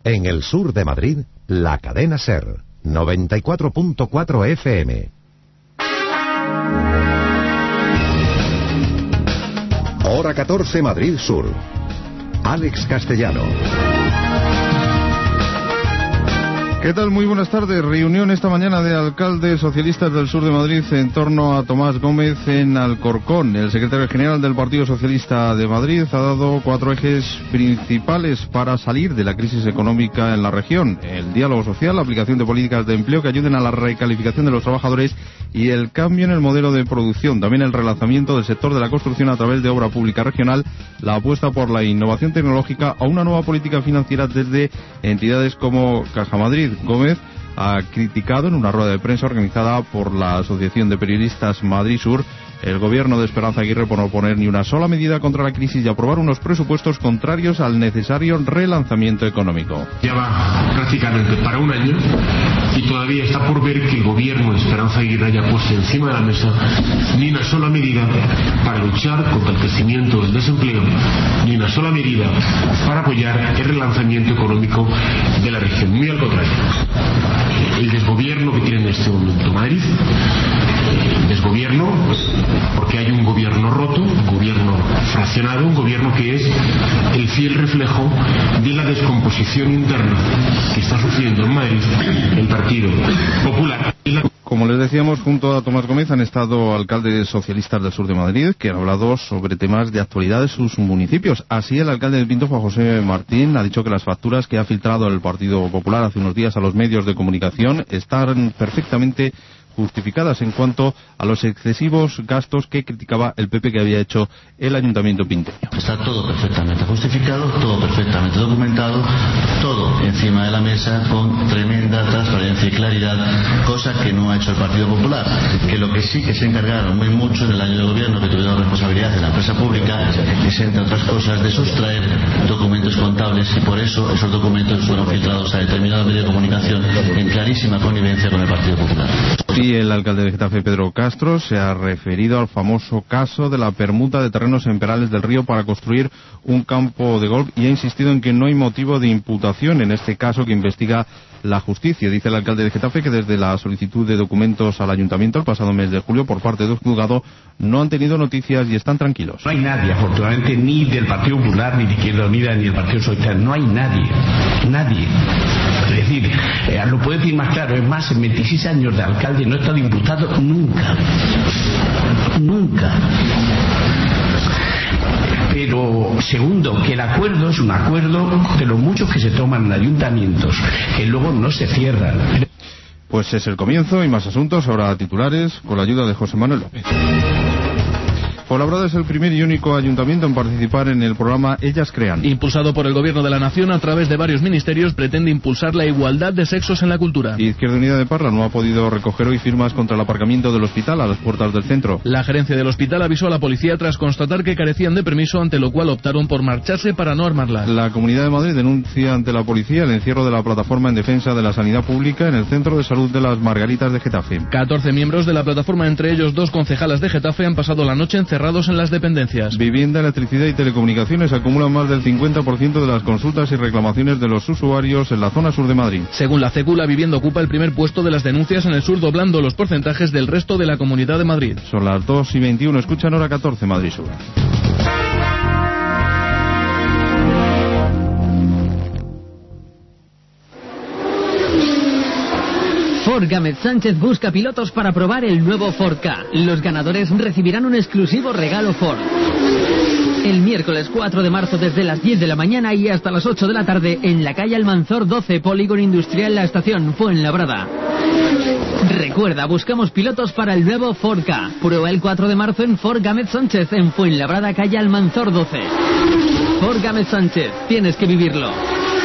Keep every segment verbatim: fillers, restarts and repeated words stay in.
En el sur de Madrid, la cadena SER, noventa y cuatro punto cuatro F M. Hora catorce, Madrid Sur. Alex Castellano. ¿Qué tal? Muy buenas tardes. Reunión esta mañana de alcaldes socialistas del sur de Madrid en torno a Tomás Gómez en Alcorcón. El secretario general del Partido Socialista de Madrid ha dado cuatro ejes principales para salir de la crisis económica en la región: el diálogo social, la aplicación de políticas de empleo que ayuden a la recalificación de los trabajadores y el cambio en el modelo de producción. También el relanzamiento del sector de la construcción a través de obra pública regional, la apuesta por la innovación tecnológica o una nueva política financiera desde entidades como Caja Madrid. Gómez ha criticado en una rueda de prensa organizada por la Asociación de Periodistas Madrid Sur el gobierno de Esperanza Aguirre por no poner ni una sola medida contra la crisis y aprobar unos presupuestos contrarios al necesario relanzamiento económico. Ya va prácticamente para un año y todavía está por ver que el gobierno de Esperanza Aguirre haya puesto encima de la mesa ni una sola medida para luchar contra el crecimiento del desempleo, ni una sola medida para apoyar el relanzamiento económico de la región. Muy al contrario, el desgobierno que tiene en este momento Madrid, el desgobierno porque hay un gobierno roto, un gobierno fraccionado, un gobierno que es el fiel reflejo de la descomposición interna que está sufriendo en Madrid el Partido Popular. Como les decíamos, junto a Tomás Gómez han estado alcaldes socialistas del sur de Madrid que han hablado sobre temas de actualidad de sus municipios. Así, el alcalde de Pinto, Juan José Martín, ha dicho que las facturas que ha filtrado el Partido Popular hace unos días a los medios de comunicación están perfectamente justificadas en cuanto a los excesivos gastos que criticaba el P P que había hecho el Ayuntamiento pinteño. Está todo perfectamente justificado, todo perfectamente documentado, todo encima de la mesa con tremenda transparencia y claridad, cosa que no ha hecho el Partido Popular, que lo que sí que se encargaron muy mucho en el año de gobierno que tuvieron responsabilidad en la empresa pública es, entre otras cosas, de sustraer documentos contables, y por eso esos documentos fueron filtrados a determinado medio de comunicación en clarísima connivencia con el Partido Popular. Y el alcalde de Getafe, Pedro Castro, se ha referido al famoso caso de la permuta de terrenos en Perales del Río para construir un campo de golf y ha insistido en que no hay motivo de imputación en este caso que investiga la justicia. Dice el alcalde de Getafe que desde la solicitud de documentos al ayuntamiento el pasado mes de julio por parte del juzgado no han tenido noticias y están tranquilos. No hay nadie, afortunadamente, ni del Partido Popular, ni de Izquierda Unida, ni del Partido Socialista. No hay nadie, nadie. Es decir, eh, lo puedo decir más claro, es más, en veintiséis años de alcalde no he estado imputado nunca, nunca. Pero segundo, que el acuerdo es un acuerdo de los muchos que se toman en ayuntamientos, que luego no se cierran. Pues es el comienzo y más asuntos, ahora titulares, con la ayuda de José Manuel López. Fuenlabrada es el primer y único ayuntamiento en participar en el programa Ellas Crean. Impulsado por el Gobierno de la Nación a través de varios ministerios, pretende impulsar la igualdad de sexos en la cultura. Izquierda Unida de Parla no ha podido recoger hoy firmas contra el aparcamiento del hospital a las puertas del centro. La gerencia del hospital avisó a la policía tras constatar que carecían de permiso, ante lo cual optaron por marcharse para no armarlas. La Comunidad de Madrid denuncia ante la policía el encierro de la plataforma en defensa de la sanidad pública en el Centro de Salud de las Margaritas de Getafe. catorce miembros de la plataforma, entre ellos dos concejalas de Getafe, han pasado la noche encerrados en las dependencias. Vivienda, electricidad y telecomunicaciones acumulan más del cincuenta por ciento de las consultas y reclamaciones de los usuarios en la zona sur de Madrid. Según la C E C U, la vivienda ocupa el primer puesto de las denuncias en el sur, doblando los porcentajes del resto de la Comunidad de Madrid. Son las dos y veintiuno, escuchan Hora catorce, Madrid Sur. Ford Gámez Sánchez busca pilotos para probar el nuevo Ford Ka. Los ganadores recibirán un exclusivo regalo Ford. El miércoles cuatro de marzo desde las diez de la mañana y hasta las ocho de la tarde en la calle Almanzor doce, Polígono Industrial La Estación, Fuenlabrada. Recuerda, buscamos pilotos para el nuevo Ford Ka. Prueba el cuatro de marzo en Ford Gámez Sánchez, en Fuenlabrada, calle Almanzor doce. Ford Gámez Sánchez, tienes que vivirlo.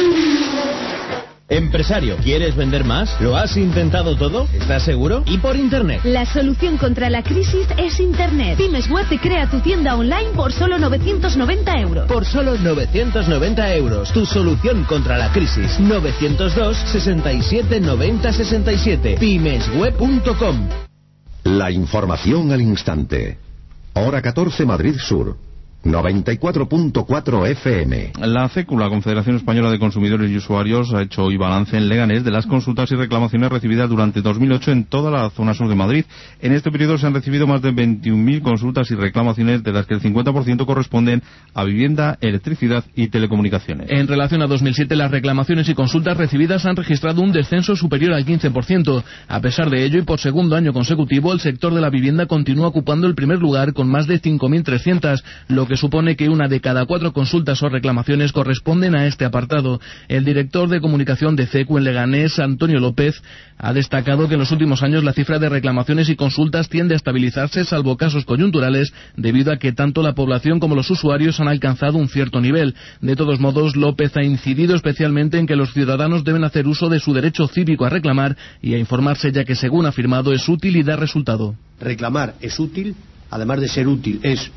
Empresario, ¿quieres vender más? ¿Lo has intentado todo? ¿Estás seguro? ¿Y por Internet? La solución contra la crisis es Internet. Pymes Web te crea tu tienda online por solo novecientos noventa euros. Por solo novecientos noventa euros. Tu solución contra la crisis. novecientos dos, sesenta y siete, noventa, sesenta y siete. pymes web punto com. La información al instante. Hora catorce, Madrid Sur. noventa y cuatro punto cuatro F M. La C E C U, la Confederación Española de Consumidores y Usuarios, ha hecho hoy balance en Leganés de las consultas y reclamaciones recibidas durante dos mil ocho en toda la zona sur de Madrid. En este periodo se han recibido más de veintiún mil consultas y reclamaciones, de las que el cincuenta por ciento corresponden a vivienda, electricidad y telecomunicaciones. En relación a dos mil siete, las reclamaciones y consultas recibidas han registrado un descenso superior al quince por ciento. A pesar de ello, y por segundo año consecutivo, el sector de la vivienda continúa ocupando el primer lugar con más de cinco mil trescientas, lo que supone que una de cada cuatro consultas o reclamaciones corresponden a este apartado. El director de comunicación de C E C U en Leganés, Antonio López, ha destacado que en los últimos años la cifra de reclamaciones y consultas tiende a estabilizarse, salvo casos coyunturales, debido a que tanto la población como los usuarios han alcanzado un cierto nivel. De todos modos, López ha incidido especialmente en que los ciudadanos deben hacer uso de su derecho cívico a reclamar y a informarse, ya que, según ha afirmado, es útil y da resultado. Reclamar es útil, además de ser útil, es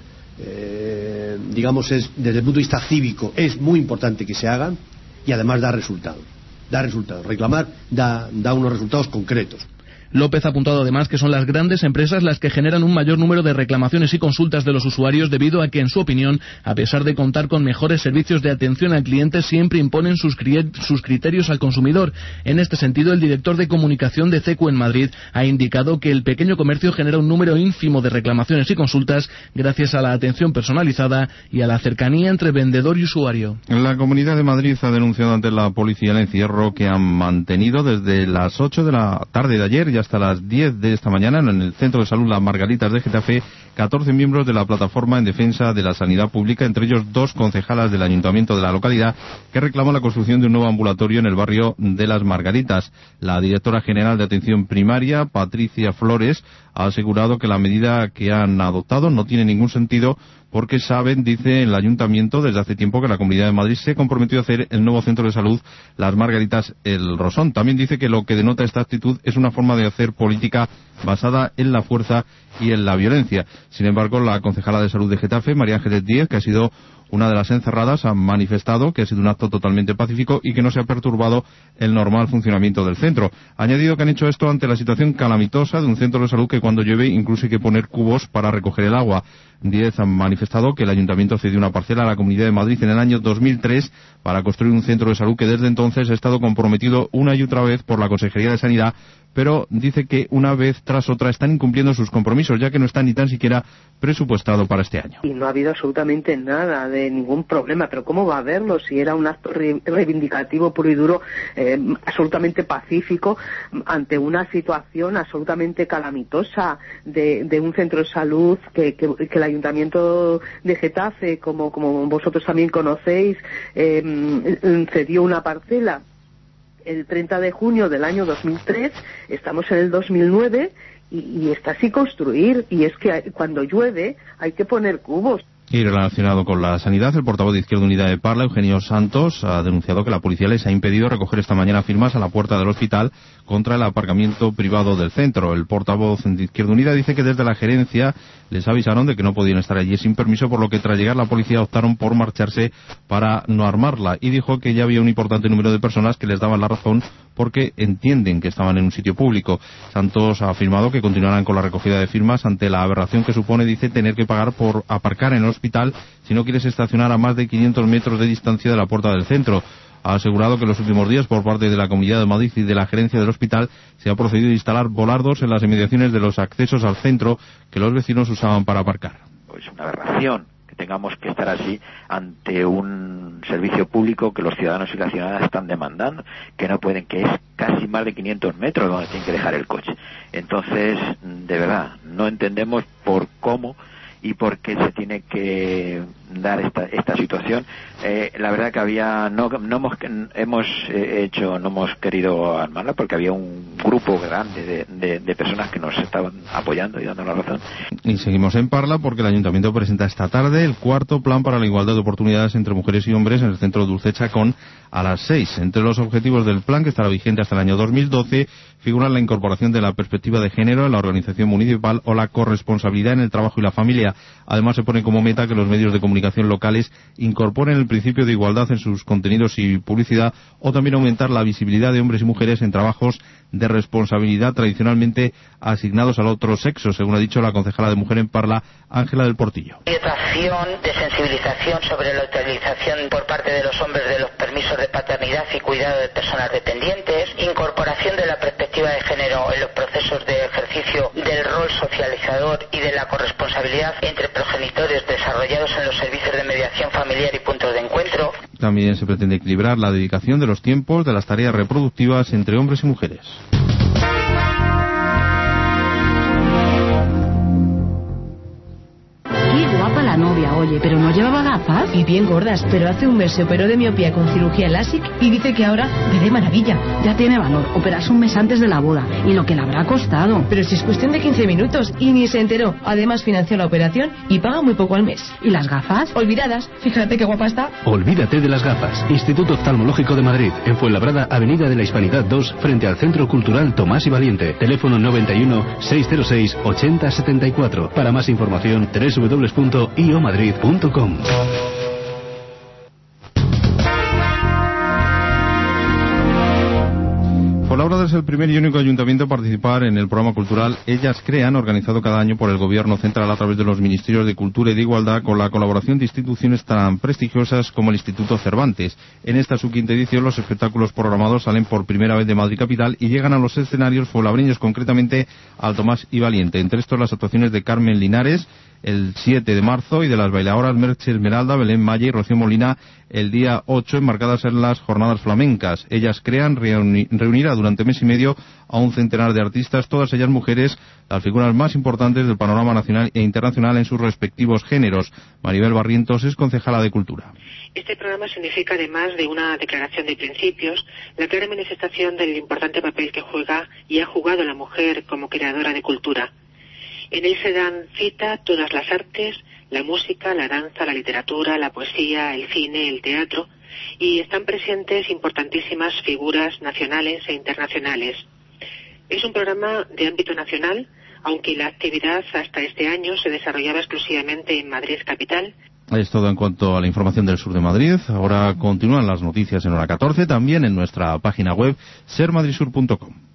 Eh, digamos, es desde el punto de vista cívico, es muy importante que se hagan, y además da resultados. Da resultados. Reclamar da, da unos resultados concretos. López ha apuntado además que son las grandes empresas las que generan un mayor número de reclamaciones y consultas de los usuarios, debido a que, en su opinión, a pesar de contar con mejores servicios de atención al cliente, siempre imponen sus, cri- sus criterios al consumidor. En este sentido, el director de comunicación de C E C U en Madrid ha indicado que el pequeño comercio genera un número ínfimo de reclamaciones y consultas gracias a la atención personalizada y a la cercanía entre vendedor y usuario. La Comunidad de Madrid ha denunciado ante la policía el encierro que han mantenido desde las ocho de la tarde de ayer y hasta las diez de esta mañana en el Centro de Salud Las Margaritas de Getafe, catorce miembros de la plataforma en defensa de la sanidad pública, entre ellos dos concejalas del ayuntamiento de la localidad, que reclaman la construcción de un nuevo ambulatorio en el barrio de Las Margaritas. La directora general de atención primaria, Patricia Flores, ha asegurado que la medida que han adoptado no tiene ningún sentido, porque saben, dice el ayuntamiento, desde hace tiempo que la Comunidad de Madrid se comprometió a hacer el nuevo centro de salud Las Margaritas El Rosón. También dice que lo que denota esta actitud es una forma de hacer política basada en la fuerza y en la violencia. Sin embargo, la concejala de salud de Getafe, María Ángeles Díez, que ha sido una de las encerradas, ha manifestado que ha sido un acto totalmente pacífico y que no se ha perturbado el normal funcionamiento del centro. Ha añadido que han hecho esto ante la situación calamitosa de un centro de salud que, cuando llueve, incluso hay que poner cubos para recoger el agua. Díez ha manifestado que el ayuntamiento cedió una parcela a la Comunidad de Madrid en el año dos mil tres para construir un centro de salud que desde entonces ha estado comprometido una y otra vez por la Consejería de Sanidad, pero dice que una vez tras otra están incumpliendo sus compromisos, ya que no está ni tan siquiera presupuestado para este año. Y no ha habido absolutamente nada de ningún problema, pero ¿cómo va a haberlo si era un acto re- reivindicativo puro y duro, eh, absolutamente pacífico, ante una situación absolutamente calamitosa de, de un centro de salud que, que, que el Ayuntamiento de Getafe, como, como vosotros también conocéis, eh, cedió una parcela el treinta de junio del año dos mil tres, estamos en el dos mil nueve y, y está sin construir, y es que hay, cuando llueve hay que poner cubos. Y relacionado con la sanidad, el portavoz de Izquierda Unida de Parla, Eugenio Santos, ha denunciado que la policía les ha impedido recoger esta mañana firmas a la puerta del hospital contra el aparcamiento privado del centro. El portavoz de Izquierda Unida dice que desde la gerencia les avisaron de que no podían estar allí sin permiso, por lo que tras llegar la policía optaron por marcharse para no armarla, y dijo que ya había un importante número de personas que les daban la razón porque entienden que estaban en un sitio público. Santos ha afirmado que continuarán con la recogida de firmas ante la aberración que supone, dice, tener que pagar por aparcar en el hospital si no quieres estacionar a más de quinientos metros de distancia de la puerta del centro. Ha asegurado que en los últimos días, por parte de la Comunidad de Madrid y de la gerencia del hospital, se ha procedido a instalar volardos en las inmediaciones de los accesos al centro que los vecinos usaban para aparcar. Es una aberración que tengamos que estar así ante un servicio público que los ciudadanos y las ciudadanas están demandando, que no pueden, que es casi más de quinientos metros donde tienen que dejar el coche. Entonces, de verdad, no entendemos por cómo y por qué se tiene que dar esta esta situación. Eh, la verdad que había no no hemos hemos hecho no hemos querido armarla porque había un grupo grande de, de, de personas que nos estaban apoyando y dando la razón. Y seguimos en Parla porque el Ayuntamiento presenta esta tarde el cuarto plan para la igualdad de oportunidades entre mujeres y hombres en el centro Dulce Chacón a las seis. Entre los objetivos del plan, que estará vigente hasta el año dos mil doce, figuran la incorporación de la perspectiva de género en la organización municipal o la corresponsabilidad en el trabajo y la familia. Además, se pone como meta que los medios de comunicación locales incorporen el principio de igualdad en sus contenidos y publicidad, o también aumentar la visibilidad de hombres y mujeres en trabajos de responsabilidad tradicionalmente asignados al otro sexo, según ha dicho la concejala de Mujer en Parla, Ángela del Portillo. Hay otra acción de sensibilización sobre la utilización por parte de los hombres de los permisos de paternidad y cuidado de personas dependientes, incorporación de la perspectiva de género en los procesos de ejercicio del rol socializador y de la corresponsabilidad entre progenitores desarrollados en los servicios de mediación familiar y puntos de encuentro. También se pretende equilibrar la dedicación de los tiempos de las tareas reproductivas entre hombres y mujeres. Guapa la novia, oye, pero no llevaba gafas. Y bien gordas, pero hace un mes se operó de miopía con cirugía LASIK y dice que ahora ve de maravilla. Ya tiene valor, operarse un mes antes de la boda y lo que le habrá costado. Pero si es cuestión de quince minutos y ni se enteró. Además financió la operación y paga muy poco al mes. ¿Y las gafas? Olvidadas, fíjate qué guapa está. Olvídate de las gafas. Instituto Oftalmológico de Madrid, en Fuenlabrada, Avenida de la Hispanidad dos, frente al Centro Cultural Tomás y Valiente. Teléfono noventa y uno, seiscientos seis, ochenta setenta y cuatro. Para más información, doble u doble u doble u punto i o madrid punto com. Fuenlabrada es el primer y único ayuntamiento a participar en el programa cultural Ellas Crean, organizado cada año por el Gobierno Central a través de los Ministerios de Cultura y de Igualdad, con la colaboración de instituciones tan prestigiosas como el Instituto Cervantes. En esta su quinta edición, los espectáculos programados salen por primera vez de Madrid capital y llegan a los escenarios fuenlabreños, concretamente al Tomás y Valiente. Entre estos, las actuaciones de Carmen Linares el siete de marzo y de las bailadoras Merche Esmeralda, Belén Maya y Rocío Molina el día ocho, enmarcadas en las jornadas flamencas. Ellas Crean reuni- reunirá durante mes y medio a un centenar de artistas, todas ellas mujeres, las figuras más importantes del panorama nacional e internacional en sus respectivos géneros. Maribel Barrientos es concejala de Cultura. Este programa significa, además de una declaración de principios, la clara manifestación del importante papel que juega y ha jugado la mujer como creadora de cultura. En él se dan cita todas las artes, la música, la danza, la literatura, la poesía, el cine, el teatro, y están presentes importantísimas figuras nacionales e internacionales. Es un programa de ámbito nacional, aunque la actividad hasta este año se desarrollaba exclusivamente en Madrid capital. Es todo en cuanto a la información del sur de Madrid. Ahora continúan las noticias en hora catorce, también en nuestra página web ser madrid sur punto com.